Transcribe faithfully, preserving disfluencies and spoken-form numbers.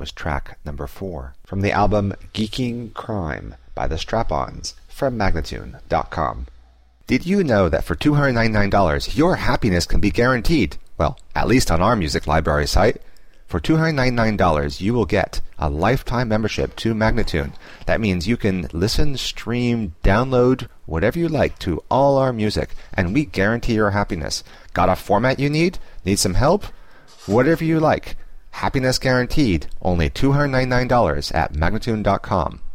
was track number four from the album Geeking Crime by the Strap-Ons from Magnatune dot com. Did you know that for two hundred ninety-nine dollars your happiness can be guaranteed? Well, at least on our music library site. For two hundred ninety-nine dollars you will get a lifetime membership to Magnatune. That means you can listen, stream, download, whatever you like to all our music, and we guarantee your happiness. Got a format you need? Need some help? Whatever you like. Happiness guaranteed. Only two hundred ninety-nine dollars at Magnatune dot com.